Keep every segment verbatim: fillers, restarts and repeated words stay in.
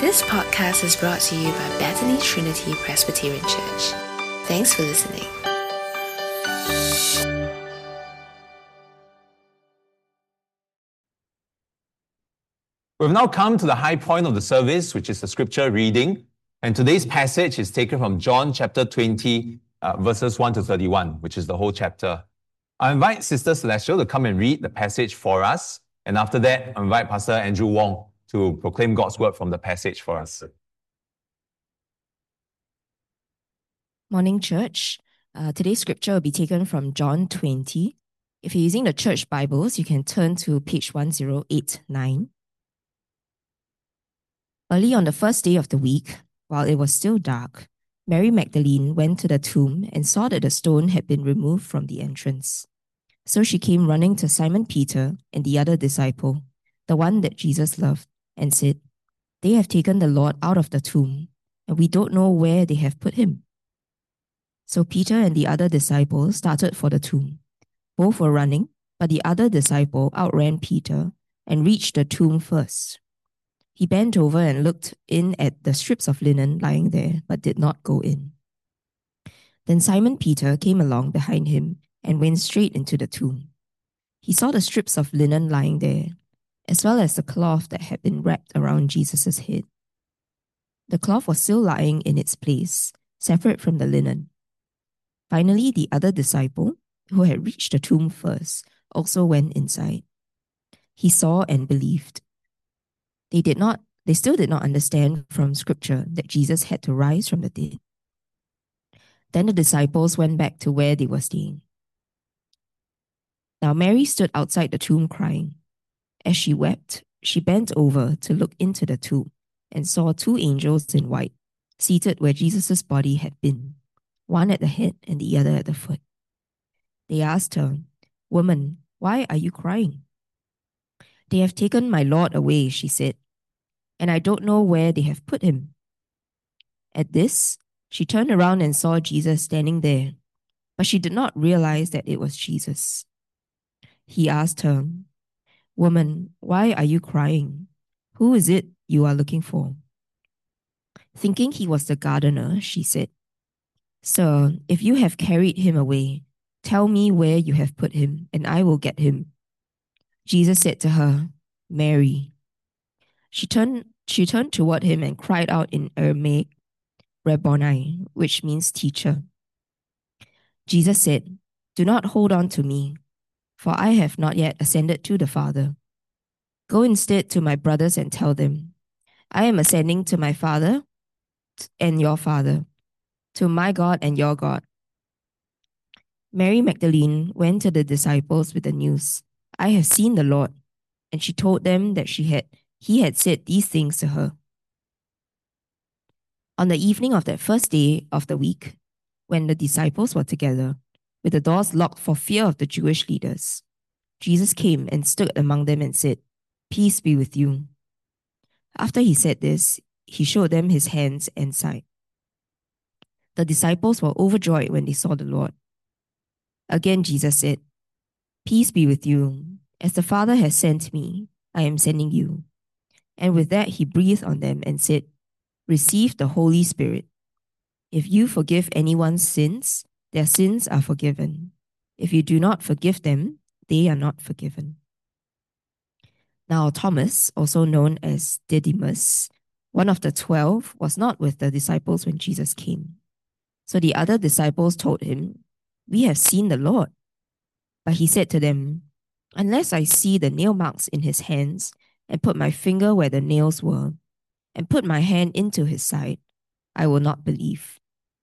This podcast is brought to you by Bethany Trinity Presbyterian Church. Thanks for listening. We've now come to the high point of the service, which is the scripture reading. And today's passage is taken from John chapter twenty, uh, verses one to thirty-one, which is the whole chapter. I invite Sister Celestial to come and read the passage for us. And after that, I invite Pastor Andrew Wong to proclaim God's word from the passage for us. Morning, church. Uh, today's scripture will be taken from John twenty. If you're using the church Bibles, you can turn to page one zero eight nine. Early on the first day of the week, while it was still dark, Mary Magdalene went to the tomb and saw that the stone had been removed from the entrance. So she came running to Simon Peter and the other disciple, the one that Jesus loved, and said, "They have taken the Lord out of the tomb, and we don't know where they have put him." So Peter and the other disciple started for the tomb. Both were running, but the other disciple outran Peter and reached the tomb first. He bent over and looked in at the strips of linen lying there, but did not go in. Then Simon Peter came along behind him and went straight into the tomb. He saw the strips of linen lying there, as well as the cloth that had been wrapped around Jesus' head. The cloth was still lying in its place, separate from the linen. Finally, the other disciple, who had reached the tomb first, also went inside. He saw and believed. They did not, they still did not understand from scripture that Jesus had to rise from the dead. Then the disciples went back to where they were staying. Now Mary stood outside the tomb crying. As she wept, she bent over to look into the tomb and saw two angels in white, seated where Jesus' body had been, one at the head and the other at the foot. They asked her, "Woman, why are you crying?" "They have taken my Lord away," she said, "and I don't know where they have put him." At this, she turned around and saw Jesus standing there, but she did not realize that it was Jesus. He asked her, "Woman, why are you crying? Who is it you are looking for?" Thinking he was the gardener, she said, "Sir, if you have carried him away, tell me where you have put him, and I will get him." Jesus said to her, "Mary." She turned, she turned toward him and cried out in Aramaic, "Rabboni," which means teacher. Jesus said, "Do not hold on to me, for I have not yet ascended to the Father. Go instead to my brothers and tell them, I am ascending to my Father and your Father, to my God and your God." Mary Magdalene went to the disciples with the news, "I have seen the Lord," and she told them that she had he had said these things to her. On the evening of that first day of the week, when the disciples were together, with the doors locked for fear of the Jewish leaders, Jesus came and stood among them and said, "Peace be with you." After he said this, he showed them his hands and side. The disciples were overjoyed when they saw the Lord. Again, Jesus said, "Peace be with you. As the Father has sent me, I am sending you." And with that, he breathed on them and said, "Receive the Holy Spirit. If you forgive anyone's sins, their sins are forgiven. If you do not forgive them, they are not forgiven." Now Thomas, also known as Didymus, one of the twelve, was not with the disciples when Jesus came. So the other disciples told him, "We have seen the Lord." But he said to them, "Unless I see the nail marks in his hands, and put my finger where the nails were, and put my hand into his side, I will not believe."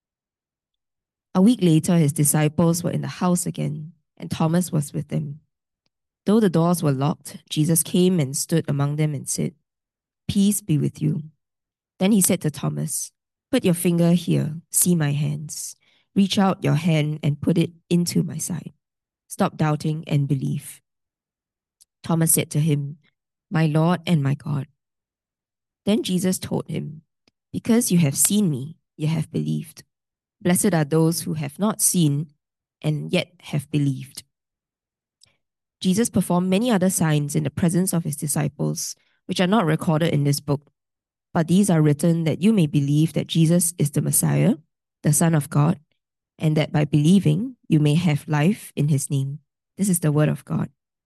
A week later, his disciples were in the house again, and Thomas was with them. Though the doors were locked, Jesus came and stood among them and said, "Peace be with you." Then he said to Thomas, "Put your finger here, see my hands. Reach out your hand and put it into my side. Stop doubting and believe." Thomas said to him, "My Lord and my God." Then Jesus told him, "Because you have seen me, you have believed. Blessed are those who have not seen and yet have believed." Jesus performed many other signs in the presence of his disciples, which are not recorded in this book. But these are written that you may believe that Jesus is the Messiah, the Son of God, and that by believing you may have life in his name. This is the word of God.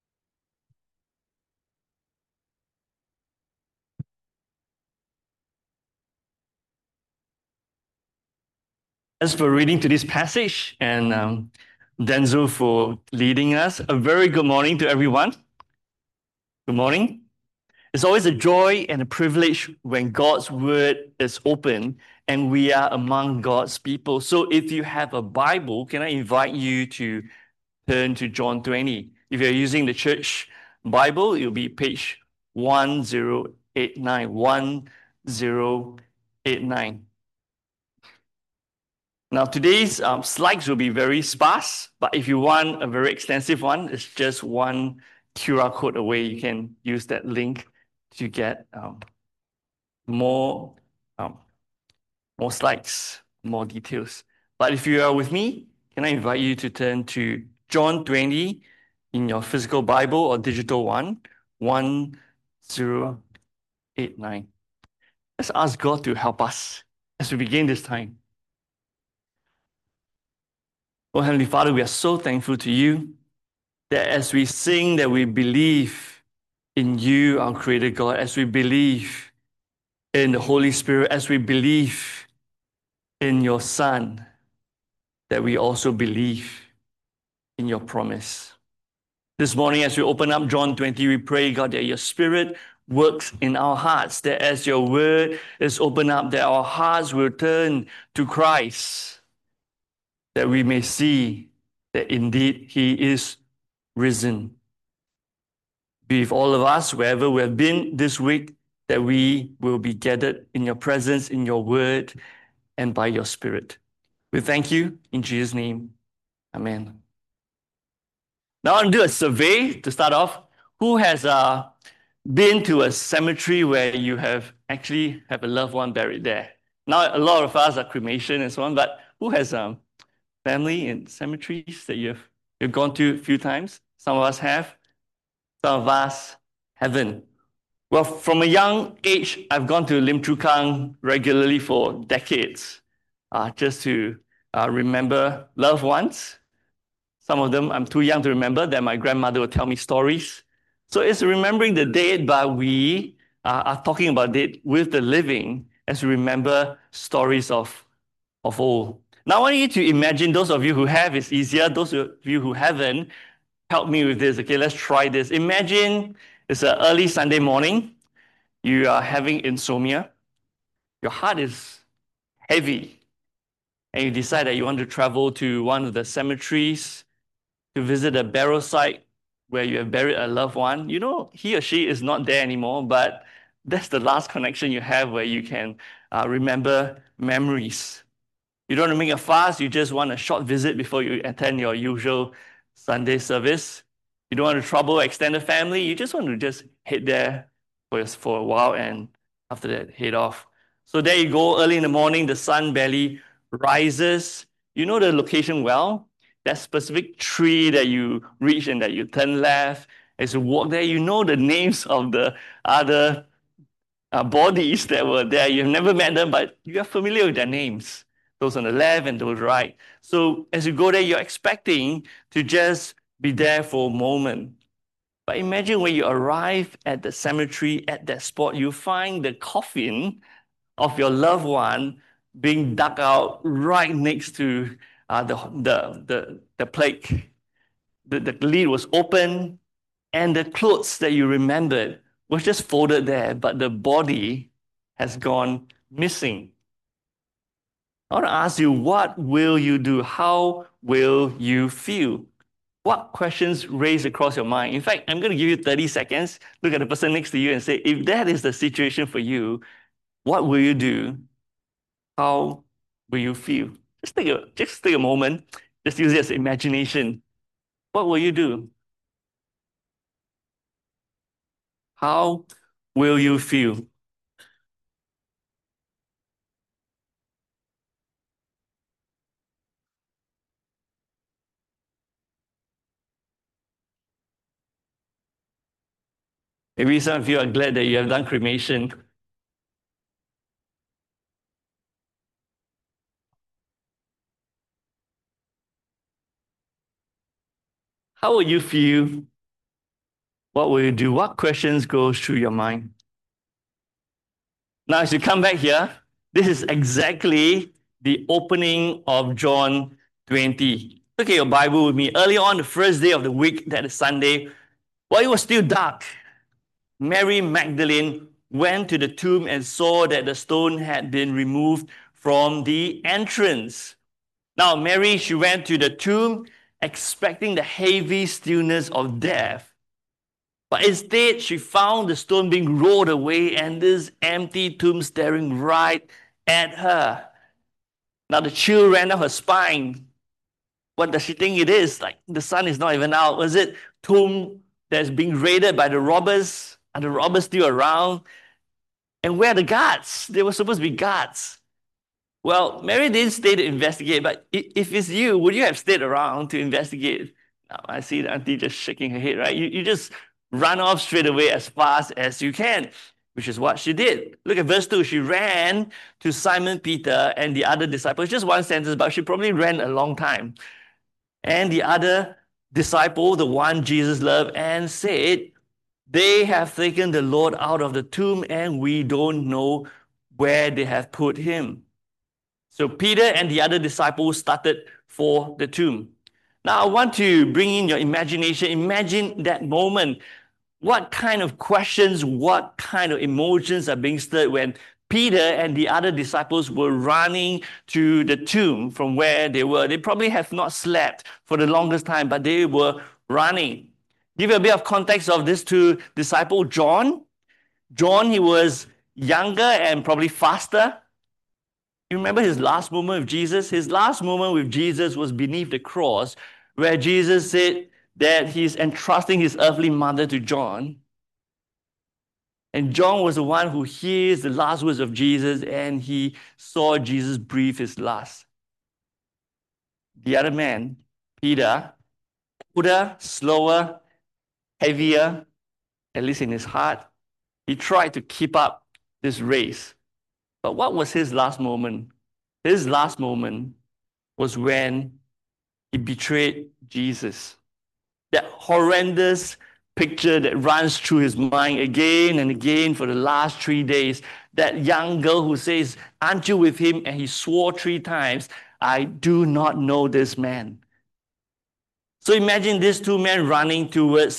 As for reading to this passage, and um, Denzel for leading us, a very good morning to everyone. Good morning. It's always a joy and a privilege when God's word is open and we are among God's people. So if you have a Bible, can I invite you to turn to John twenty? If you're using the church Bible, it'll be page one zero eight nine. one zero eight nine. Now, today's um, slides will be very sparse, but if you want a very extensive one, it's just one Q R code away. You can use that link to get um, more, um, more slides, more details. But if you are with me, can I invite you to turn to John twenty in your physical Bible or digital one, one zero eight nine. Let's ask God to help us as we begin this time. Oh, Heavenly Father, we are so thankful to you that as we sing, that we believe in you, our Creator God, as we believe in the Holy Spirit, as we believe in your Son, that we also believe in your promise. This morning, as we open up John twenty, we pray, God, that your Spirit works in our hearts, that as your word is opened up, that our hearts will turn to Christ, that we may see that indeed he is risen. Be with all of us, wherever we have been this week, that we will be gathered in your presence, in your word, and by your Spirit. We thank you in Jesus' name. Amen. Now I'll do a survey to start off. Who has uh, been to a cemetery where you have actually have a loved one buried there? Now, a lot of us are cremation and so on, but who has um, family in cemeteries that you've, you've gone to a few times? Some of us have. Some of us haven't. Well, from a young age, I've gone to Lim Chu Kang regularly for decades, uh, just to uh, remember loved ones. Some of them I'm too young to remember, that my grandmother would tell me stories. So it's remembering the dead, but we uh, are talking about it with the living as we remember stories of, of old. Now I want you to imagine, those of you who have, it's easier. Those of you who haven't, help me with this. Okay, let's try this. Imagine it's an early Sunday morning. You are having insomnia. Your heart is heavy. And you decide that you want to travel to one of the cemeteries to visit a burial site where you have buried a loved one. You know, he or she is not there anymore, but that's the last connection you have where you can uh, remember memories. You don't want to make a fuss. You just want a short visit before you attend your usual Sunday service. You don't want to trouble extended family. You just want to just head there for, for a while and after that head off. So there you go, early in the morning, the sun barely rises. You know the location well. That specific tree that you reach and that you turn left. As you walk there, you know the names of the other uh, bodies that were there. You've never met them, but you are familiar with their names. Those on the left and those right. So as you go there, you're expecting to just be there for a moment. But imagine when you arrive at the cemetery, at that spot, you find the coffin of your loved one being dug out right next to uh, the, the, the, the plaque. The, the lid was open, and the clothes that you remembered was just folded there, but the body has gone missing. I want to ask you, what will you do? How will you feel? What questions raise across your mind? In fact, I'm going to give you thirty seconds. Look at the person next to you and say, if that is the situation for you, what will you do? How will you feel? Just take a, just take a moment. Just use it as imagination. What will you do? How will you feel? Maybe some of you are glad that you have done cremation. how will you feel? What will you do? What questions go through your mind? Now, as you come back here, this is exactly the opening of John twenty. Look at your Bible with me. Early on, the first day of the week, that is Sunday, while it was still dark, Mary Magdalene went to the tomb and saw that the stone had been removed from the entrance. Now, Mary, she went to the tomb expecting the heavy stillness of death. But instead, she found the stone being rolled away and this empty tomb staring right at her. Now, the chill ran down her spine. What does she think it is? Like, the sun is not even out. Was it tomb that's being raided by the robbers? Are the robbers still around? And where are the guards? They were supposed to be guards. Well, Mary didn't stay to investigate, but if it's you, would you have stayed around to investigate? Now, I see the auntie just shaking her head, right? You, you just run off straight away as fast as you can, which is what she did. Look at verse two. She ran to Simon Peter and the other disciples. Just one sentence, but she probably ran a long time. And the other disciple, the one Jesus loved, and said, they have taken the Lord out of the tomb and we don't know where they have put him. So Peter and the other disciples started for the tomb. Now, I want to bring in your imagination. Imagine that moment. What kind of questions, what kind of emotions are being stirred when Peter and the other disciples were running to the tomb from where they were? They probably have not slept for the longest time, but they were running. Give you a bit of context of this two disciples. John. John, he was younger and probably faster. You remember his last moment with Jesus? His last moment with Jesus was beneath the cross, where Jesus said that he's entrusting his earthly mother to John. And John was the one who hears the last words of Jesus, and he saw Jesus breathe his last. The other man, Peter, older, slower, heavier, at least in his heart, he tried to keep up this race. But what was his last moment? His last moment was when he betrayed Jesus. That horrendous picture that runs through his mind again and again for the last three days. That young girl who says, aren't you with him? And he swore three times, I do not know this man. So imagine these two men running towards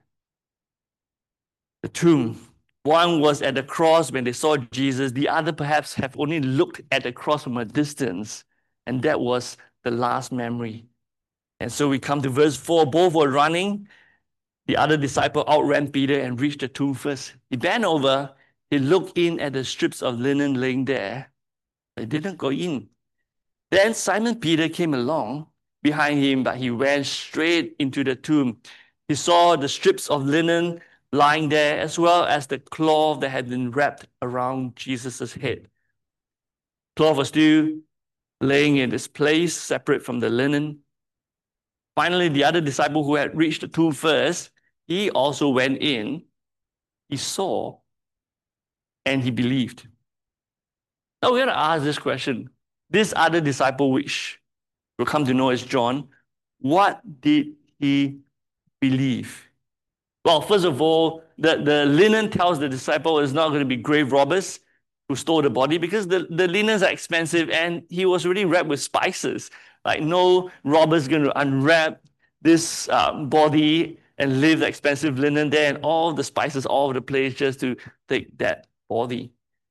the tomb. One was at the cross when they saw Jesus. The other perhaps have only looked at the cross from a distance. And that was the last memory. And so we come to verse four. Both were running. The other disciple outran Peter and reached the tomb first. He bent over. He looked in at the strips of linen laying there. But he didn't go in. Then Simon Peter came along behind him, but he went straight into the tomb. He saw the strips of linen lying there, as well as the cloth that had been wrapped around Jesus' head. Cloth was still laying in its place, separate from the linen. Finally, the other disciple who had reached the tomb first, he also went in. He saw and he believed. Now we're going to ask this question. This other disciple, which we'll come to know as John, what did he believe? Well, first of all, the, the linen tells the disciple it's not going to be grave robbers who stole the body, because the, the linens are expensive and he was already wrapped with spices. Like, no robber's going to unwrap this uh, body and leave the expensive linen there and all the spices all over the place just to take that body.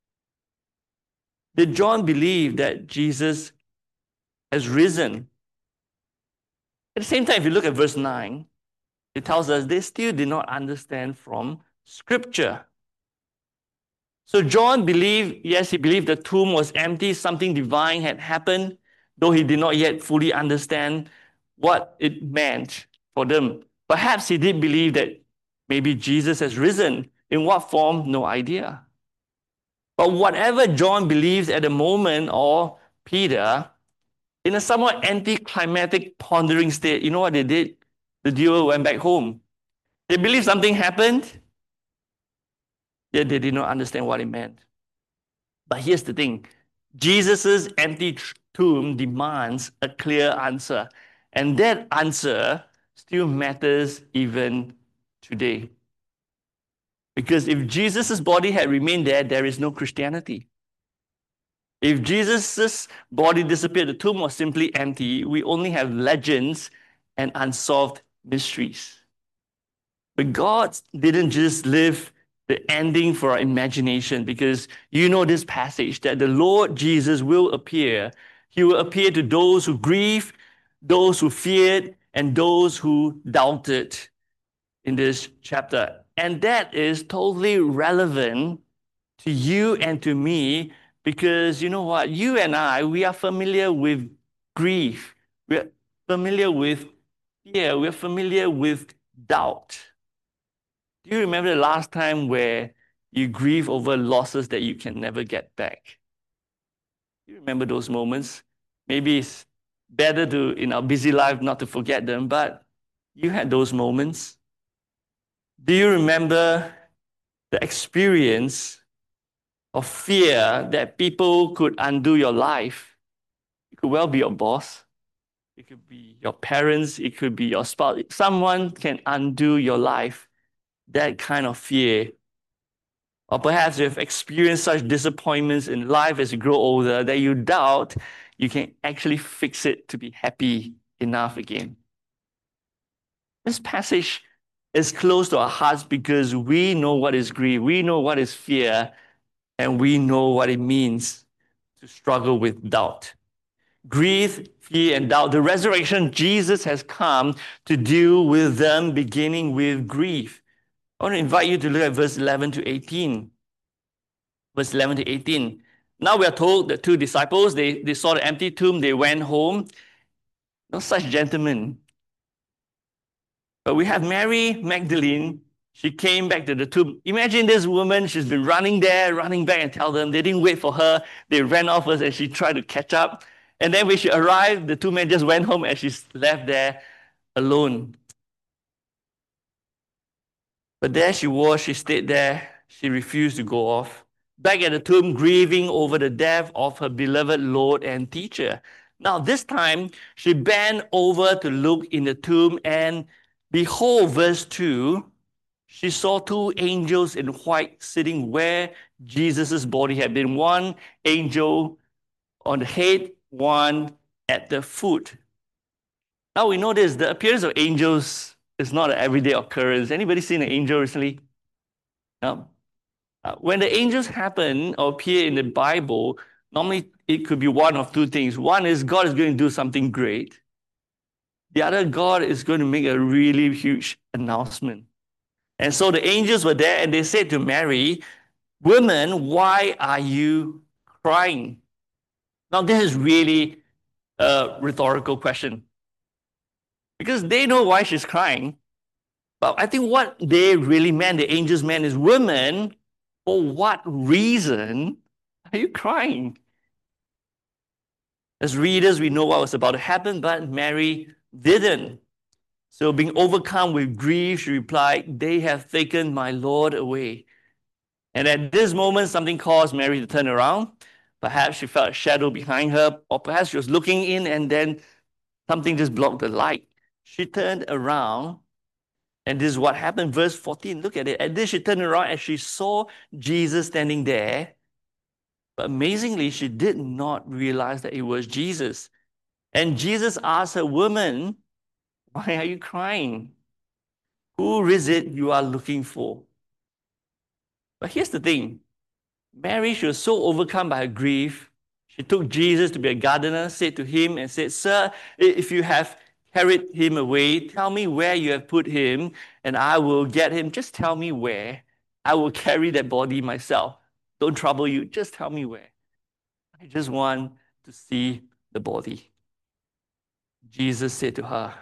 Did John believe that Jesus has risen? At the same time, if you look at verse nine, it tells us they still did not understand from Scripture. So John believed, yes, he believed the tomb was empty, something divine had happened, though he did not yet fully understand what it meant for them. Perhaps he did believe that maybe Jesus has risen. In what form? No idea. But whatever John believes at the moment, or Peter, in a somewhat anticlimactic pondering state, you know what they did? The duo went back home. They believed something happened, yet they did not understand what it meant. But here's the thing. Jesus' empty tomb demands a clear answer. And that answer still matters even today. Because if Jesus' body had remained there, there is no Christianity. If Jesus' body disappeared, the tomb was simply empty, we only have legends and unsolved mysteries. But God didn't just leave the ending for our imagination, because you know this passage that the Lord Jesus will appear. He will appear to those who grieve, those who feared, and those who doubted in this chapter. And that is totally relevant to you and to me, because you know what? You and I, we are familiar with grief. We're familiar with fear. We're familiar with doubt. Do you remember the last time where you grieve over losses that you can never get back? Do you remember those moments? Maybe it's better to, in our busy life, not to forget them, but you had those moments. Do you remember the experience of fear that people could undo your life? It could well be your boss. It could be your parents. It could be your spouse. Someone can undo your life. That kind of fear. Or perhaps you have experienced such disappointments in life as you grow older that you doubt you can actually fix it to be happy enough again. This passage is close to our hearts because we know what is grief, we know what is fear, and we know what it means to struggle with doubt. Grief, fear, and doubt. The resurrection, Jesus has come to deal with them, beginning with grief. I want to invite you to look at verse eleven to eighteen. Verse eleven to eighteen. Now we are told that two disciples, they, they saw the empty tomb, they went home. No such gentlemen. But we have Mary Magdalene. She came back to the tomb. Imagine this woman, she's been running there, running back and tell them. They didn't wait for her. They ran off us and she tried to catch up. And then when she arrived, the two men just went home and she's left there alone. But there she was, she stayed there. She refused to go off. Back at the tomb, grieving over the death of her beloved Lord and teacher. Now this time, she bent over to look in the tomb, and behold, verse two, she saw two angels in white sitting where Jesus' body had been. One angel on the head, one at the foot. Now we know this, the appearance of angels is not an everyday occurrence. Anybody seen an angel recently? No? Uh, when the angels happen or appear in the Bible, normally it could be one of two things. One is God is going to do something great. The other, God is going to make a really huge announcement. And so the angels were there and they said to Mary, "Woman, why are you crying?" Now this is really a rhetorical question, because they know why she's crying. But I think what they really meant, the angels meant, is, "Woman, for what reason are you crying?" As readers, we know what was about to happen, but Mary didn't. So being overcome with grief, she replied, "They have taken my Lord away." And at this moment, something caused Mary to turn around. Perhaps she felt a shadow behind her, or perhaps she was looking in and then something just blocked the light. She turned around, and this is what happened. Verse fourteen, look at it. At this, she turned around and she saw Jesus standing there. But amazingly, she did not realize that it was Jesus. And Jesus asked her, "Woman, why are you crying? Who is it you are looking for?" But here's the thing. Mary, she was so overcome by her grief, she took Jesus to be a gardener, said to him and said, "Sir, if you have carried him away, tell me where you have put him, and I will get him. Just tell me where. I will carry that body myself. Don't trouble you. Just tell me where. I just want to see the body." Jesus said to her,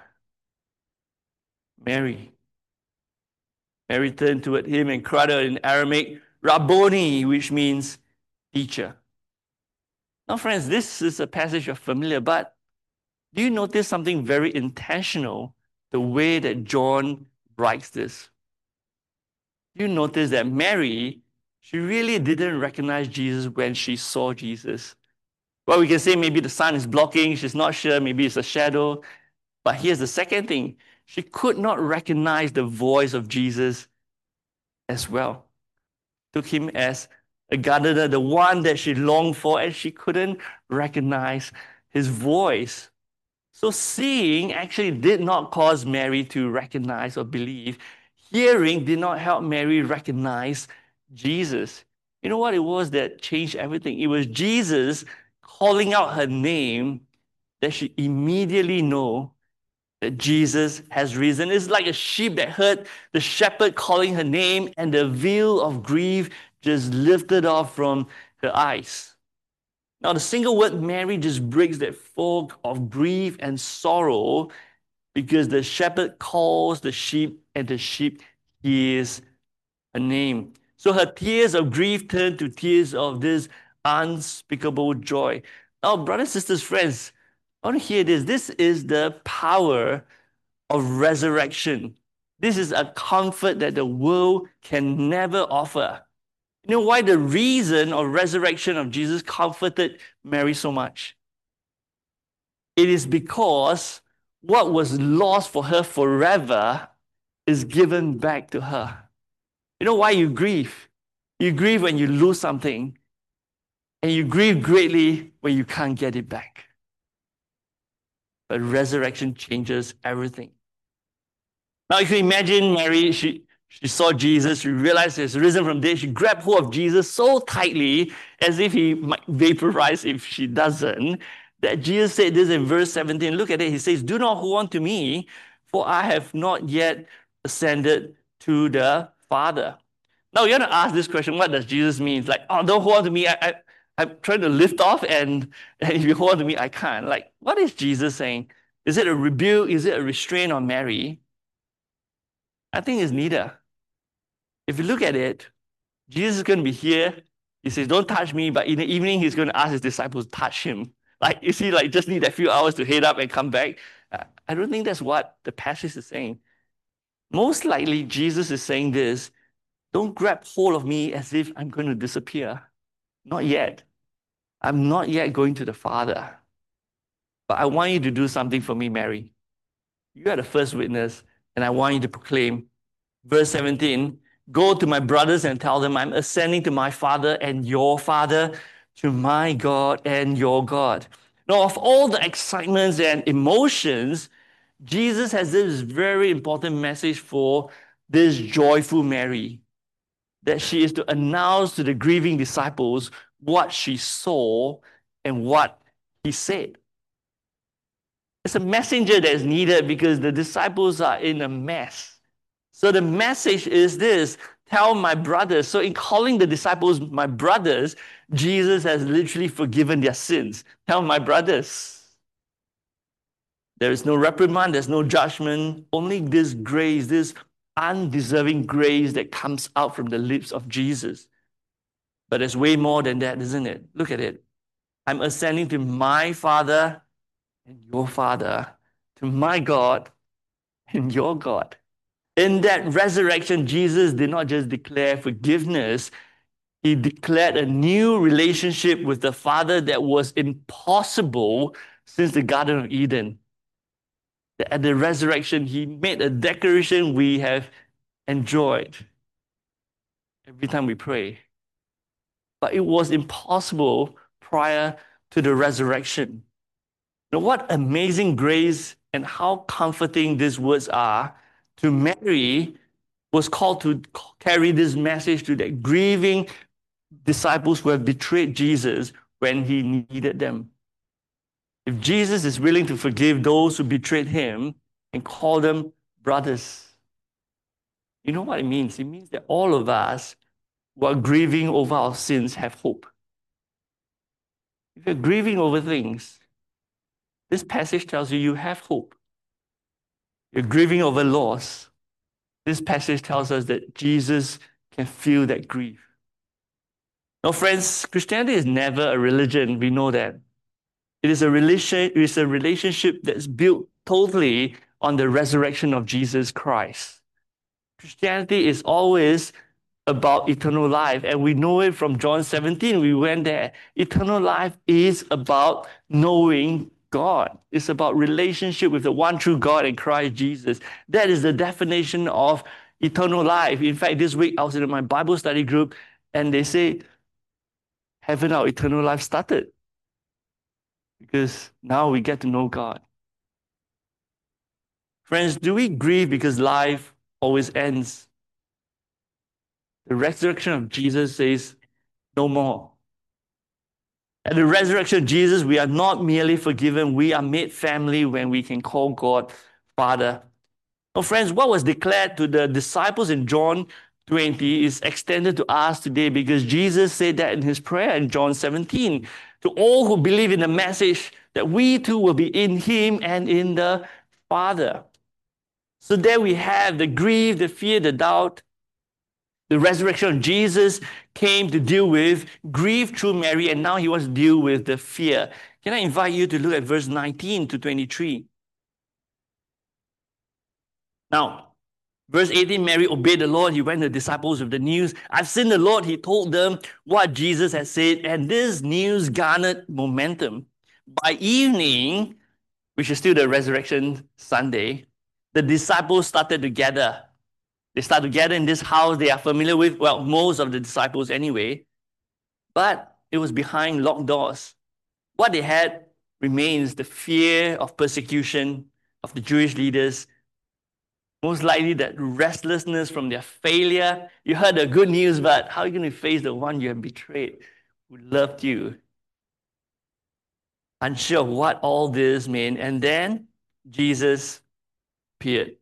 "Mary." Mary turned toward him and cried out in Aramaic, "Rabboni," which means teacher. Now, friends, this is a passage you're familiar, but do you notice something very intentional, the way that John writes this? You notice that Mary, she really didn't recognize Jesus when she saw Jesus. Well, we can say maybe the sun is blocking, she's not sure, maybe it's a shadow. But here's the second thing. she could not recognize the voice of Jesus as well. Took him as a gardener, the one that she longed for, and she couldn't recognize his voice. So seeing actually did not cause Mary to recognize or believe. Hearing did not help Mary recognize Jesus. You know what it was that changed everything? It was Jesus calling out her name that she immediately knew that Jesus has risen. It's like a sheep that heard the shepherd calling her name, and the veil of grief just lifted off from her eyes. Now, the single word Mary just breaks that fog of grief and sorrow, because the shepherd calls the sheep and the sheep hears her name. So her tears of grief turned to tears of this unspeakable joy. Now, brothers, sisters, friends, I want to hear this. This is the power of resurrection. This is a comfort that the world can never offer. You know why the reason of resurrection of Jesus comforted Mary so much? It is because what was lost for her forever is given back to her. You know why you grieve? You grieve when you lose something, and you grieve greatly when you can't get it back. But resurrection changes everything. Now, if you imagine Mary, she, she saw Jesus, she realized he's risen from dead, she grabbed hold of Jesus so tightly as if he might vaporize if she doesn't, that Jesus said this in verse seventeen. Look at it. He says, "Do not hold on to me, for I have not yet ascended to the Father." Now, you're going to ask this question, what does Jesus mean? It's like, oh, don't hold on to me. I, I, I'm trying to lift off, and, and if you hold on to me, I can't. Like, what is Jesus saying? Is it a rebuke? Is it a restraint on Mary? I think it's neither. If you look at it, Jesus is going to be here. He says, don't touch me, but in the evening, he's going to ask his disciples to touch him. Like, you see, like, just need a few hours to head up and come back. I don't think that's what the passage is saying. Most likely, Jesus is saying this, don't grab hold of me as if I'm going to disappear. Not yet. I'm not yet going to the Father. But I want you to do something for me, Mary. You are the first witness, and I want you to proclaim. Verse seventeen, go to my brothers and tell them I'm ascending to my Father and your Father, to my God and your God. Now, of all the excitements and emotions, Jesus has this very important message for this joyful Mary, that she is to announce to the grieving disciples what she saw and what he said. It's a messenger that is needed because the disciples are in a mess. So the message is this, tell my brothers. So in calling the disciples my brothers, Jesus has literally forgiven their sins. Tell my brothers. There is no reprimand, there's no judgment, only this grace, this undeserving grace that comes out from the lips of Jesus. But there's way more than that, isn't it? Look at it. I'm ascending to my Father and your Father, to my God and your God. In that resurrection, Jesus did not just declare forgiveness, he declared a new relationship with the Father that was impossible since the Garden of Eden. At the resurrection, he made a declaration we have enjoyed every time we pray. But it was impossible prior to the resurrection. Now, what amazing grace and how comforting these words are to Mary, was called to carry this message to the grieving disciples who have betrayed Jesus when he needed them. If Jesus is willing to forgive those who betrayed him and call them brothers, you know what it means? It means that all of us who are grieving over our sins have hope. If you're grieving over things, this passage tells you you have hope. You're grieving over loss. This passage tells us that Jesus can feel that grief. Now, friends, Christianity is never a religion. We know that. It is a relation, it is a relationship that's built totally on the resurrection of Jesus Christ. Christianity is always about eternal life, and we know it from John seventeen. We went there. Eternal life is about knowing God. It's about relationship with the one true God in Christ Jesus. That is the definition of eternal life. In fact, this week I was in my Bible study group and they say, haven't our eternal life started? Because now we get to know God. Friends, do we grieve because life always ends? The resurrection of Jesus says, no more. At the resurrection of Jesus, we are not merely forgiven, we are made family when we can call God Father. Now, friends, what was declared to the disciples in John twenty is extended to us today because Jesus said that in his prayer in John seventeen. To all who believe in the message that we too will be in him and in the Father. So there we have the grief, the fear, the doubt. The resurrection of Jesus came to deal with grief through Mary, and now he wants to deal with the fear. Can I invite you to look at verse nineteen to twenty-three? Now, verse eighteen, Mary obeyed the Lord. He went to the disciples with the news. I've seen the Lord. He told them what Jesus had said, and this news garnered momentum. By evening, which is still the resurrection Sunday, the disciples started to gather. They start to gather in this house they are familiar with, well, most of the disciples anyway, but it was behind locked doors. What they had remains the fear of persecution of the Jewish leaders, most likely that restlessness from their failure. You heard the good news, but how are you going to face the one you have betrayed, who loved you? Unsure of what all this meant, and then Jesus appeared.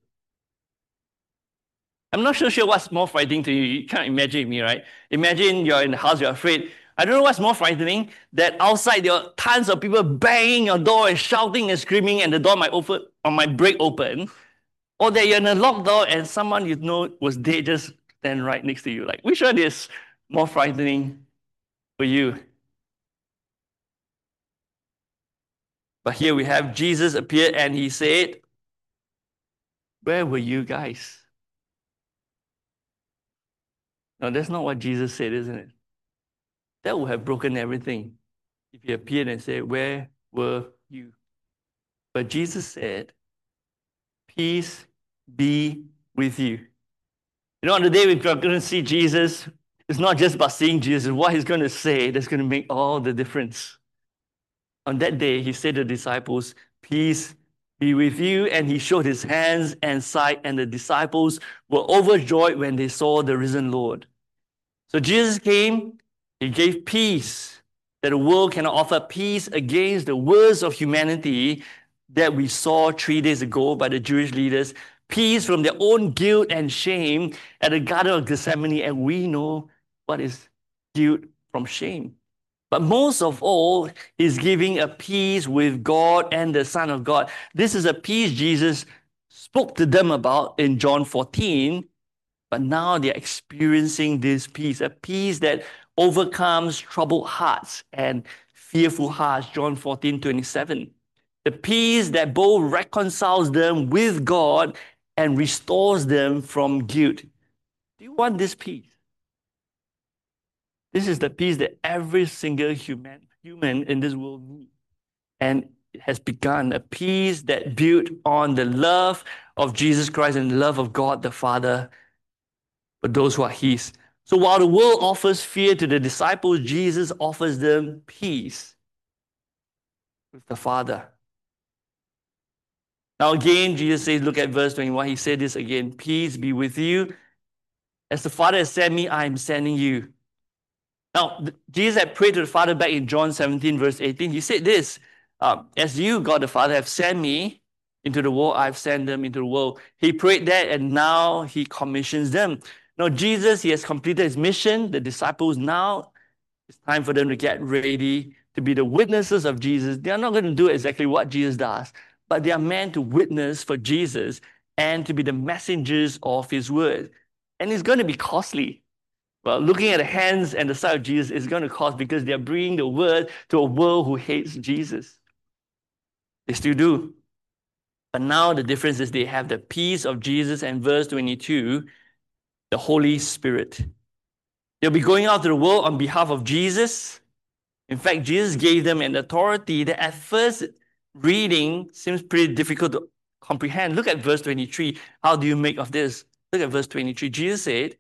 I'm not so sure what's more frightening to you. You can't imagine me, right? Imagine you're in the house, you're afraid. I don't know what's more frightening, that outside there are tons of people banging your door and shouting and screaming and the door might open or might break open, or that you're in a locked door and someone you know was dead just stand right next to you. Like, which one is more frightening for you? But here we have Jesus appeared and he said, where were you guys? No, that's not what Jesus said, isn't it? That would have broken everything if he appeared and said, where were you? But Jesus said, peace be with you. You know, on the day we're going to see Jesus, it's not just about seeing Jesus. What he's going to say that's going to make all the difference. On that day, he said to the disciples, peace be with you. And he showed his hands and side, and the disciples were overjoyed when they saw the risen Lord. So Jesus came, he gave peace, that the world cannot offer, peace against the worst of humanity that we saw three days ago by the Jewish leaders, peace from their own guilt and shame at the Garden of Gethsemane, and we know what is guilt from shame. But most of all, he's giving a peace with God and the Son of God. This is a peace Jesus spoke to them about in John fourteen, but now they're experiencing this peace, a peace that overcomes troubled hearts and fearful hearts, John fourteen twenty-seven. The peace that both reconciles them with God and restores them from guilt. Do you want this peace? This is the peace that every single human, human in this world needs. And it has begun, a peace that built on the love of Jesus Christ and the love of God the Father for those who are his. So while the world offers fear to the disciples, Jesus offers them peace with the Father. Now again, Jesus says, look at verse twenty-one. He said this again, peace be with you. As the Father has sent me, I am sending you. Now, Jesus had prayed to the Father back in John seventeen, verse eighteen. He said this, um, as you, God the Father, have sent me into the world, I've sent them into the world. He prayed that, and now he commissions them. Now, Jesus, he has completed his mission. The disciples, now it's time for them to get ready to be the witnesses of Jesus. They are not going to do exactly what Jesus does, but they are meant to witness for Jesus and to be the messengers of his word. And it's going to be costly. Well, looking at the hands and the side of Jesus is going to cost because they are bringing the word to a world who hates Jesus. They still do. But now the difference is they have the peace of Jesus, and verse twenty-two, the Holy Spirit. They'll be going out to the world on behalf of Jesus. In fact, Jesus gave them an authority that at first reading seems pretty difficult to comprehend. Look at verse twenty-three. How do you make of this? Look at verse twenty-three. Jesus said,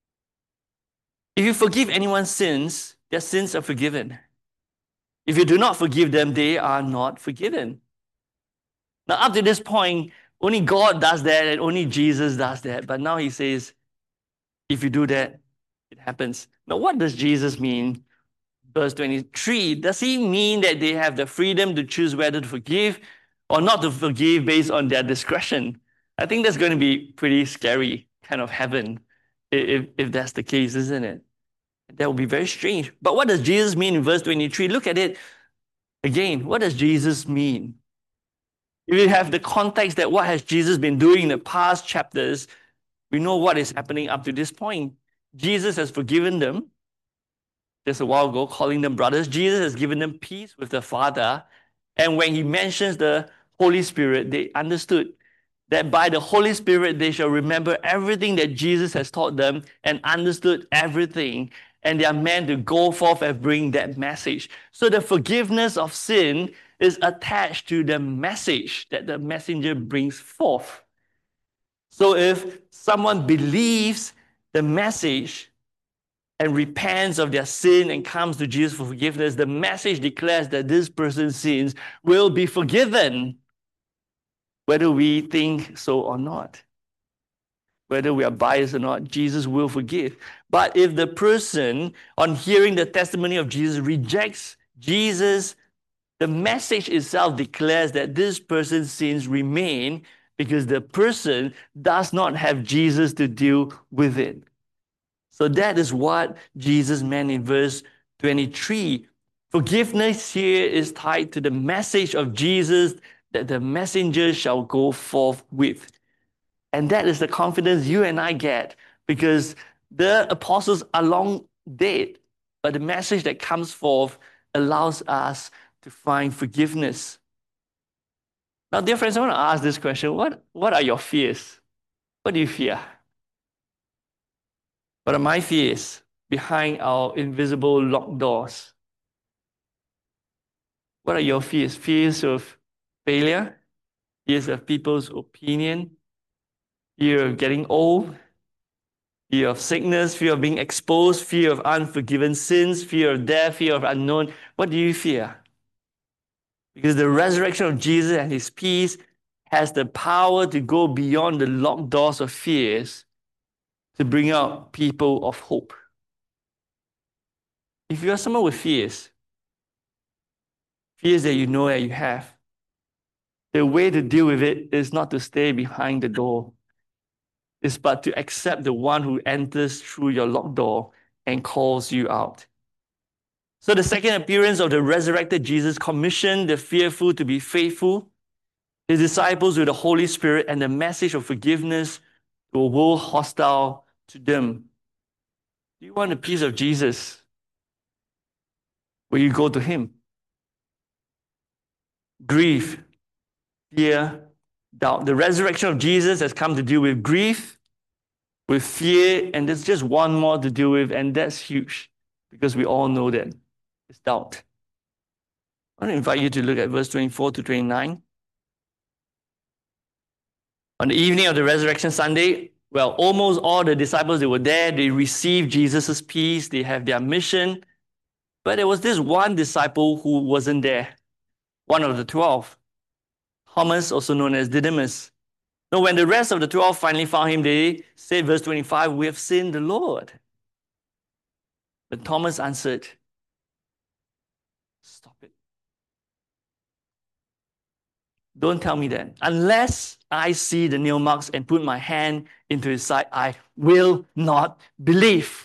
if you forgive anyone's sins, their sins are forgiven. If you do not forgive them, they are not forgiven. Now, up to this point, only God does that and only Jesus does that. But now he says, if you do that, it happens. Now, what does Jesus mean? Verse twenty-three, does he mean that they have the freedom to choose whether to forgive or not to forgive based on their discretion? I think that's going to be pretty scary kind of heaven if, if that's the case, isn't it? That would be very strange. But what does Jesus mean in verse twenty-three? Look at it again. What does Jesus mean? If you have the context that what has Jesus been doing in the past chapters, we know what is happening up to this point. Jesus has forgiven them just a while ago, calling them brothers. Jesus has given them peace with the Father. And when he mentions the Holy Spirit, they understood that by the Holy Spirit, they shall remember everything that Jesus has taught them and understood everything. And they are meant to go forth and bring that message. So the forgiveness of sin is attached to the message that the messenger brings forth. So if someone believes the message and repents of their sin and comes to Jesus for forgiveness, the message declares that this person's sins will be forgiven, whether we think so or not. Whether we are biased or not, Jesus will forgive. But if the person, on hearing the testimony of Jesus, rejects Jesus, the message itself declares that this person's sins remain because the person does not have Jesus to deal with it. So that is what Jesus meant in verse twenty-three. Forgiveness here is tied to the message of Jesus that the messenger shall go forth with. And that is the confidence you and I get because the apostles are long dead, but the message that comes forth allows us to find forgiveness. Now, dear friends, I want to ask this question. What, what are your fears? What do you fear? What are my fears behind our invisible locked doors? What are your fears? Fears of failure? Fears of people's opinion? Fear of getting old? Fear of sickness? Fear of being exposed? Fear of unforgiven sins? Fear of death? Fear of unknown? What do you fear? Because the resurrection of Jesus and his peace has the power to go beyond the locked doors of fears to bring out people of hope. If you are someone with fears, fears that you know that you have, the way to deal with it is not to stay behind the door. It's but to accept the one who enters through your locked door and calls you out. So the second appearance of the resurrected Jesus commissioned the fearful to be faithful, his disciples with the Holy Spirit and the message of forgiveness to a world hostile to them. Do you want a piece of Jesus? Will you go to him? Grief, fear, doubt. The resurrection of Jesus has come to deal with grief, with fear, and there's just one more to deal with, and that's huge because we all know that. It's doubt. I want to invite you to look at verse twenty-four to twenty-nine. On the evening of the Resurrection Sunday, well, almost all the disciples that were there, they received Jesus' peace, they have their mission. But there was this one disciple who wasn't there, one of the twelve, Thomas, also known as Didymus. Now, when the rest of the twelve finally found him, they said, verse twenty-five, we have seen the Lord. But Thomas answered, stop it. Don't tell me that. Unless I see the nail marks and put my hand into his side, I will not believe.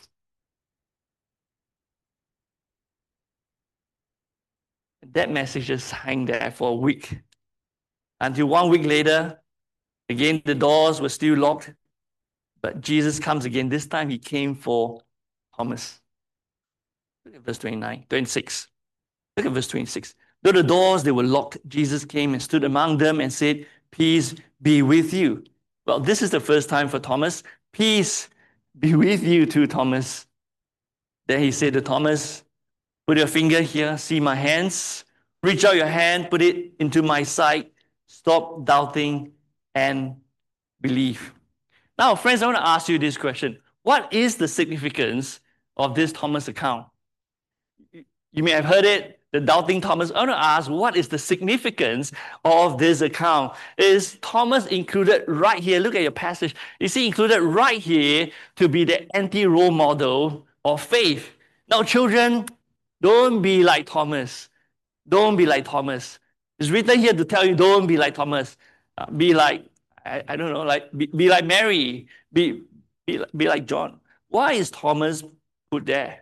That message just hung there for a week. Until one week later, again, the doors were still locked. But Jesus comes again. This time he came for Thomas. Look at verse twenty-nine, twenty-six. Look at verse twenty-six. Though the doors, they were locked, Jesus came and stood among them and said, peace be with you. Well, this is the first time for Thomas. Peace be with you too, Thomas. Then he said to Thomas, put your finger here, see my hands. Reach out your hand, put it into my sight. Stop doubting and believe. Now, friends, I want to ask you this question. What is the significance of this Thomas account? You may have heard it, the doubting Thomas. I want to ask, what is the significance of this account? Is Thomas included right here? Look at your passage. Is he included right here to be the anti-role model of faith? Now, children, don't be like Thomas. Don't be like Thomas. It's written here to tell you, don't be like Thomas. Uh, be like, I, I don't know, like be, be like Mary. Be, be, be like John. Why is Thomas put there?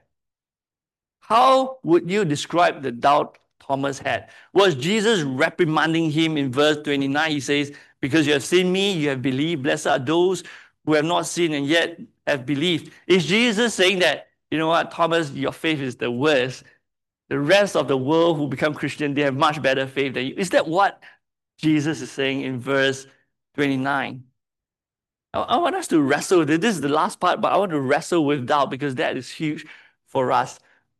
How would you describe the doubt Thomas had? Was Jesus reprimanding him in verse twenty-nine? He says, because you have seen me, you have believed. Blessed are those who have not seen and yet have believed. Is Jesus saying that, you know what, Thomas, your faith is the worst? The rest of the world who become Christian, they have much better faith than you. Is that what Jesus is saying in verse twenty-nine? I, I want us to wrestle with it. This is the last part, but I want to wrestle with doubt because that is huge for us.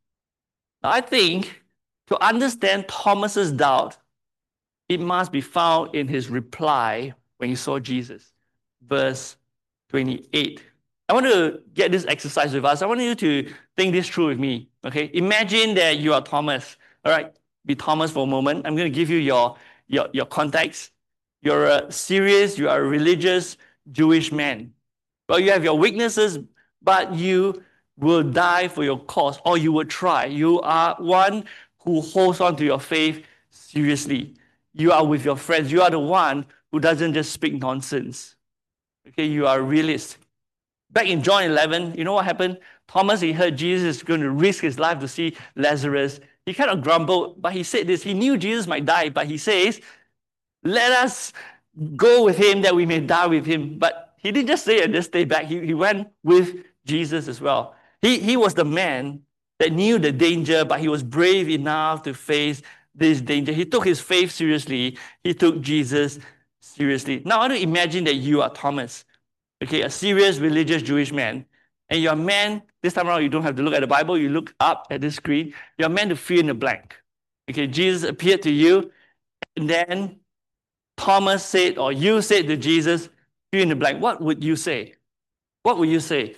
I think to understand Thomas's doubt, it must be found in his reply when he saw Jesus. Verse twenty-eight. I want to get this exercise with us. I want you to think this through with me. Okay? Imagine that you are Thomas. All right? Be Thomas for a moment. I'm going to give you your, your, your context. You're a serious, you are a religious Jewish man. Well, you have your weaknesses, but you will die for your cause, or you will try. You are one who holds on to your faith seriously. You are with your friends. You are the one who doesn't just speak nonsense. Okay, you are a realist. Back in John eleven, you know what happened? Thomas, he heard Jesus is going to risk his life to see Lazarus. He kind of grumbled, but he said this. He knew Jesus might die, but he says, let us go with him that we may die with him. But he didn't just say and just stay back. He, he went with Jesus as well. He, he was the man that knew the danger, but he was brave enough to face this danger. He took his faith seriously. He took Jesus seriously. Now, I want to imagine that you are Thomas, okay, a serious religious Jewish man. And you're a man, this time around, you don't have to look at the Bible. You look up at the screen. You're a man to fill in the blank. Okay, Jesus appeared to you, and then Thomas said, or you said to Jesus, fill in the blank. What would you say? What would you say?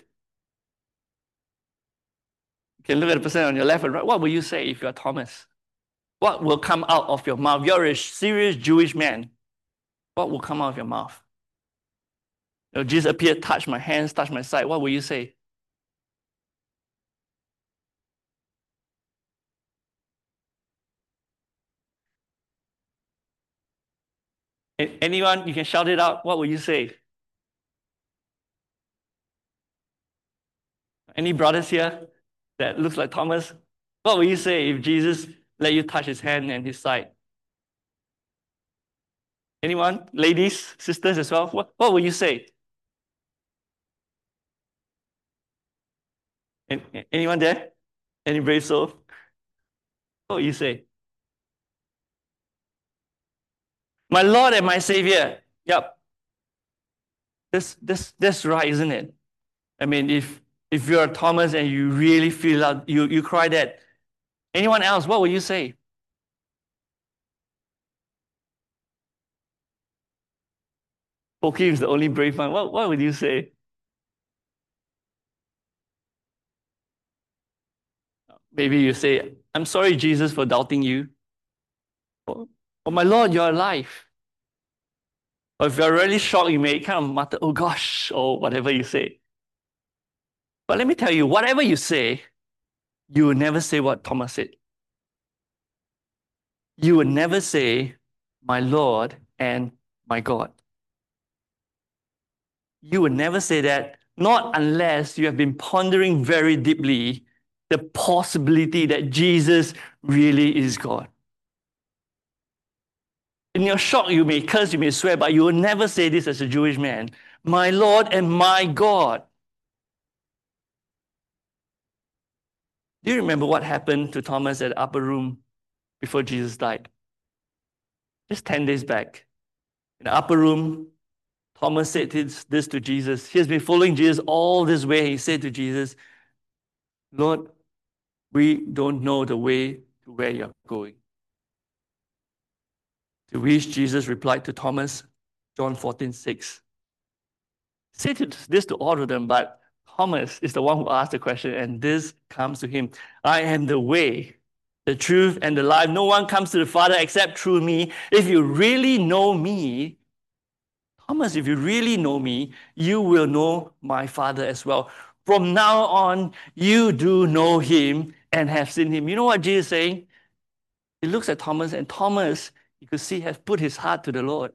You can look at the person on your left and right. What will you say if you're Thomas? What will come out of your mouth? You're a serious Jewish man. What will come out of your mouth? You know, Jesus appeared, touched my hands, touched my side. What will you say? Anyone, you can shout it out. What will you say? Any brothers here that looks like Thomas? What will you say if Jesus let you touch his hand and his side? Anyone? Ladies, sisters as well? What, what will you say? Anyone there? Any brave soul? What will you say? My Lord and my Savior. Yep. That's, that's, that's right, isn't it? I mean, if if you're Thomas and you really feel out, you, you cry that. Anyone else, what will you say? Poki is the only brave one. What, what would you say? Maybe you say, I'm sorry, Jesus, for doubting you. Oh, oh my Lord, you're alive. Or if you're really shocked, you may kind of mutter, oh gosh, or whatever you say. But let me tell you, whatever you say, you will never say what Thomas said. You will never say, my Lord and my God. You will never say that, not unless you have been pondering very deeply the possibility that Jesus really is God. In your shock, you may curse, you may swear, but you will never say this as a Jewish man, my Lord and my God. Do you remember what happened to Thomas at the upper room before Jesus died? Just ten days back. In the upper room, Thomas said this, this to Jesus. He has been following Jesus all this way. He said to Jesus, Lord, we don't know the way to where you're going. To which Jesus replied to Thomas, John fourteen six. Say this to all of them, but Thomas is the one who asked the question, and this comes to him. I am the way, the truth, and the life. No one comes to the Father except through me. If you really know me, Thomas, if you really know me, you will know my Father as well. From now on, you do know him and have seen him. You know what Jesus is saying? He looks at Thomas, and Thomas, you could see, has put his heart to the Lord.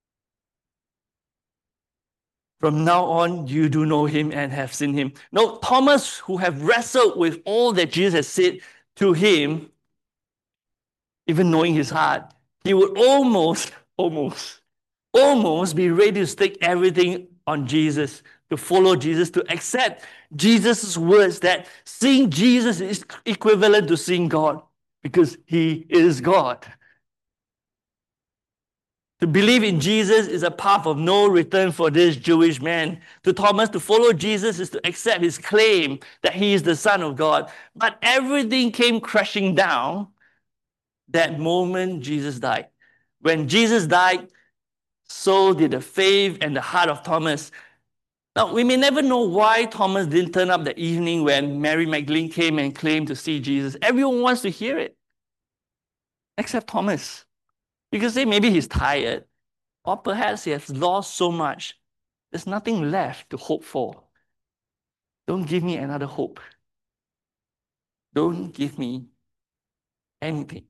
From now on, you do know him and have seen him. No, Thomas, who have wrestled with all that Jesus has said to him, even knowing his heart, he would almost, almost, almost be ready to stake everything on Jesus, to follow Jesus, to accept Jesus' words that seeing Jesus is equivalent to seeing God because he is God. To believe in Jesus is a path of no return for this Jewish man. To Thomas, to follow Jesus is to accept his claim that he is the Son of God. But everything came crashing down that moment Jesus died. When Jesus died, so did the faith and the heart of Thomas. Now, we may never know why Thomas didn't turn up that evening when Mary Magdalene came and claimed to see Jesus. Everyone wants to hear it, except Thomas. You could say maybe he's tired, or perhaps he has lost so much. There's nothing left to hope for. Don't give me another hope. Don't give me anything.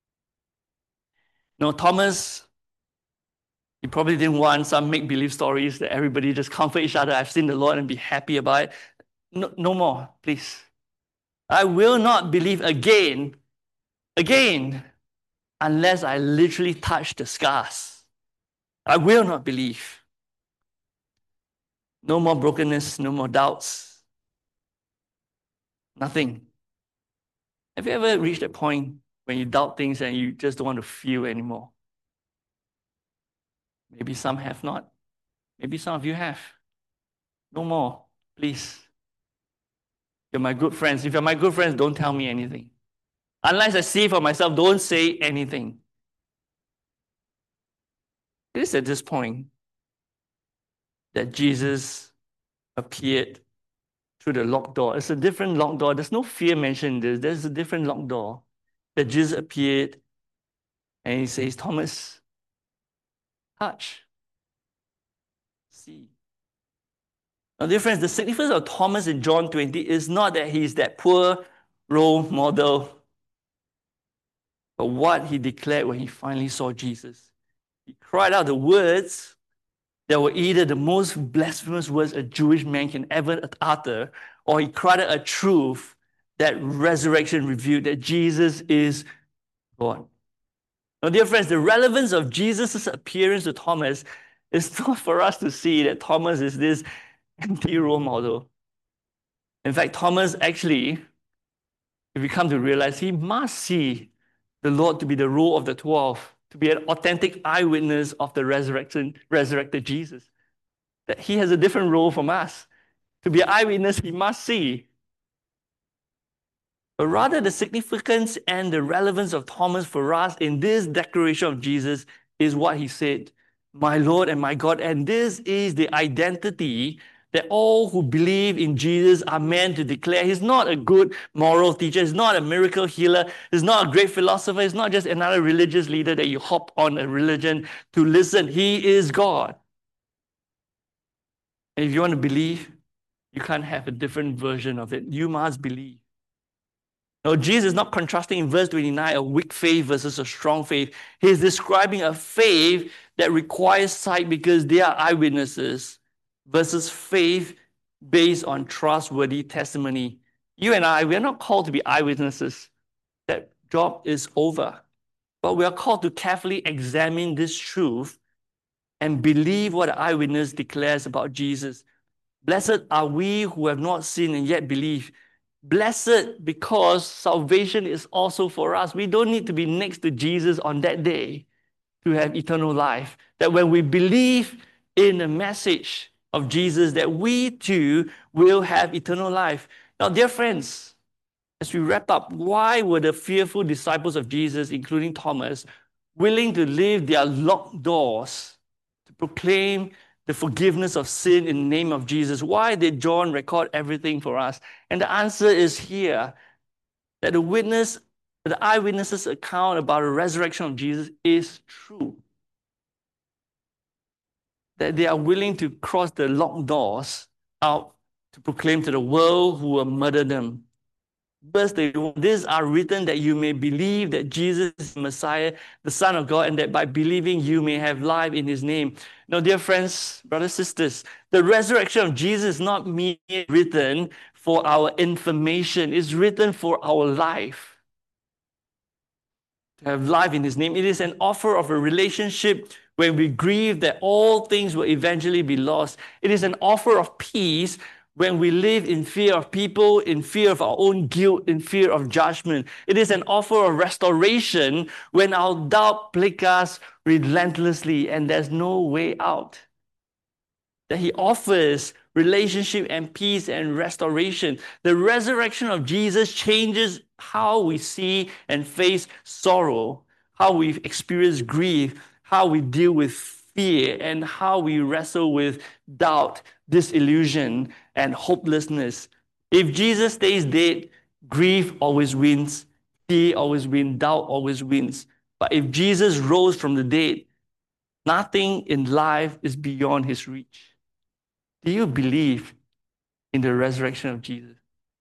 No, Thomas, he probably didn't want some make-believe stories that everybody just comfort each other. I've seen the Lord and be happy about it. No, no more, please. I will not believe again, again, unless I literally touch the scars. I will not believe. No more brokenness, no more doubts. Nothing. Have you ever reached that point when you doubt things and you just don't want to feel anymore? Maybe some have not. Maybe some of you have. No more, please. You're my good friends. If you're my good friends, don't tell me anything. Unless I see for myself, don't say anything. It is at this point that Jesus appeared through the locked door. It's a different locked door. There's no fear mentioned in this. There's a different locked door. That Jesus appeared and he says, Thomas, touch, see. Now, dear friends, the significance of Thomas in John twenty is not that he's that poor role model, but what he declared when he finally saw Jesus. He cried out the words that were either the most blasphemous words a Jewish man can ever utter, or he cried out a truth that resurrection revealed, that Jesus is God. Now, dear friends, the relevance of Jesus' appearance to Thomas is not for us to see that Thomas is this anti-role model. In fact, Thomas actually, if we come to realize, he must see the Lord to be the role of the twelve, to be an authentic eyewitness of the resurrection, resurrected Jesus. That he has a different role from us. To be an eyewitness, he must see. But rather, the significance and the relevance of Thomas for us in this declaration of Jesus is what he said, my Lord and my God. And this is the identity that all who believe in Jesus are meant to declare. He's not a good moral teacher. He's not a miracle healer. He's not a great philosopher. He's not just another religious leader that you hop on a religion to listen. He is God. And if you want to believe, you can't have a different version of it. You must believe. Now, Jesus is not contrasting in verse twenty-nine a weak faith versus a strong faith. He's describing a faith that requires sight because they are eyewitnesses versus faith based on trustworthy testimony. You and I, we are not called to be eyewitnesses. That job is over. But we are called to carefully examine this truth and believe what the eyewitness declares about Jesus. Blessed are we who have not seen and yet believe. Blessed because salvation is also for us. We don't need to be next to Jesus on that day to have eternal life. That when we believe in the message of Jesus, that we too will have eternal life. Now, dear friends, as we wrap up, why were the fearful disciples of Jesus, including Thomas, willing to leave their locked doors to proclaim the forgiveness of sin in the name of Jesus. Why did John record everything for us? And the answer is here, that the witness, the eyewitnesses' account about the resurrection of Jesus is true. That they are willing to cross the locked doors out to proclaim to the world who will murder them. Verse thirty-one, these are written that you may believe that Jesus is the Messiah, the Son of God, and that by believing you may have life in his name. Now, dear friends, brothers, sisters, the resurrection of Jesus is not merely written for our information, it's written for our life. To have life in his name. It is an offer of a relationship when we grieve that all things will eventually be lost. It is an offer of peace when we live in fear of people, in fear of our own guilt, in fear of judgment. It is an offer of restoration when our doubt plagues us relentlessly and there's no way out. That he offers relationship and peace and restoration. The resurrection of Jesus changes how we see and face sorrow, how we experience grief, how we deal with fear, and how we wrestle with doubt, disillusion, and hopelessness. If Jesus stays dead, grief always wins, fear always wins, doubt always wins. But if Jesus rose from the dead, nothing in life is beyond his reach. Do you believe in the resurrection of Jesus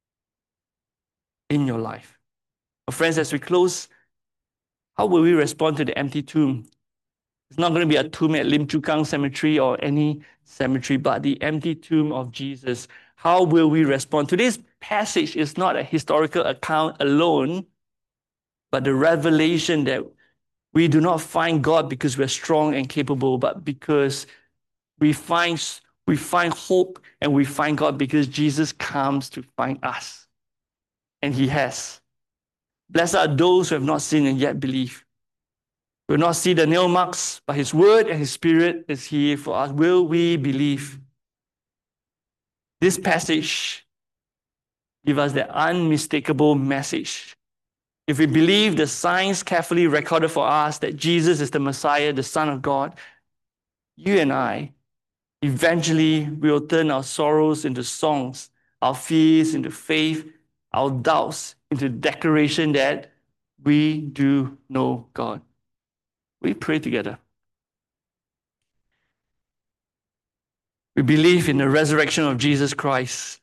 in your life? Well, friends, as we close, how will we respond to the empty tomb? It's not going to be a tomb at Lim Chu Kang Cemetery or any cemetery, but the empty tomb of Jesus. How will we respond? Today's passage is not a historical account alone, but the revelation that we do not find God because we're strong and capable, but because we find We find hope and we find God because Jesus comes to find us. And he has. Blessed are those who have not seen and yet believe. We will not see the nail marks, but his word and his spirit is here for us. Will we believe? This passage gives us the unmistakable message. If we believe the signs carefully recorded for us that Jesus is the Messiah, the Son of God, you and I, eventually, we will turn our sorrows into songs, our fears into faith, our doubts into declaration that we do know God. We pray together. We believe in the resurrection of Jesus Christ.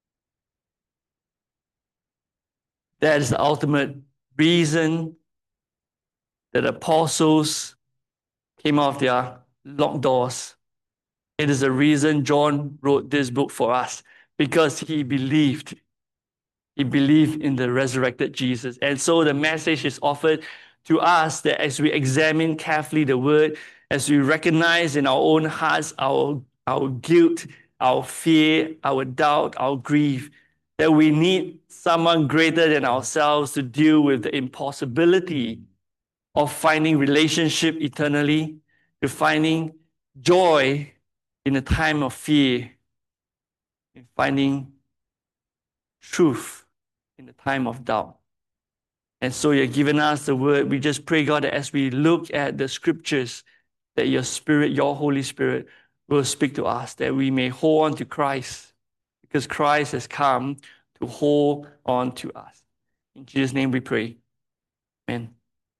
That is the ultimate reason that apostles came out of their locked doors. It is the reason John wrote this book for us, because he believed. He believed in the resurrected Jesus. And so the message is offered to us that as we examine carefully the word, as we recognize in our own hearts our, our guilt, our fear, our doubt, our grief, that we need someone greater than ourselves to deal with the impossibility of finding relationship eternally, to finding joy in a time of fear, in finding truth in the time of doubt. And so you're giving us the word. We just pray, God, that as we look at the scriptures, that your Spirit, your Holy Spirit, will speak to us, that we may hold on to Christ, because Christ has come to hold on to us. In Jesus' name we pray. Amen.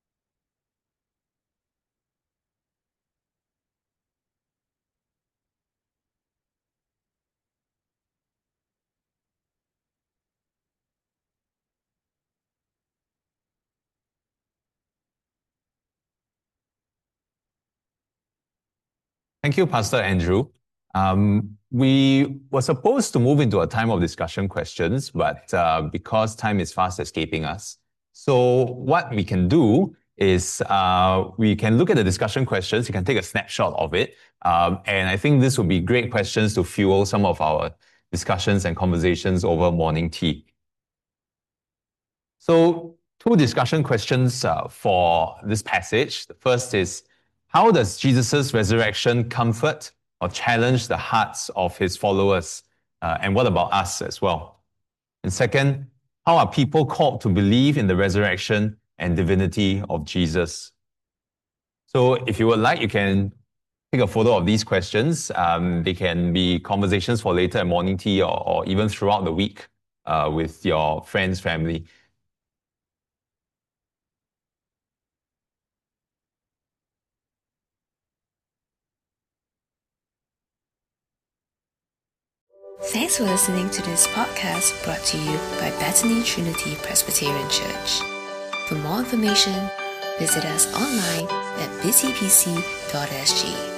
Thank you, Pastor Andrew. Um, we were supposed to move into a time of discussion questions, but uh, because time is fast escaping us, so what we can do is uh, we can look at the discussion questions. You can take a snapshot of it. Um, and I think this would be great questions to fuel some of our discussions and conversations over morning tea. So two discussion questions uh, for this passage. The first is, how does Jesus' resurrection comfort or challenge the hearts of his followers? Uh, and what about us as well? And second, how are people called to believe in the resurrection and divinity of Jesus? So if you would like, you can take a photo of these questions. Um, they can be conversations for later at morning tea or, or even throughout the week uh, with your friends, family. Thanks for listening to this podcast brought to you by Bethany Trinity Presbyterian Church. For more information, visit us online at busy p c dot s g.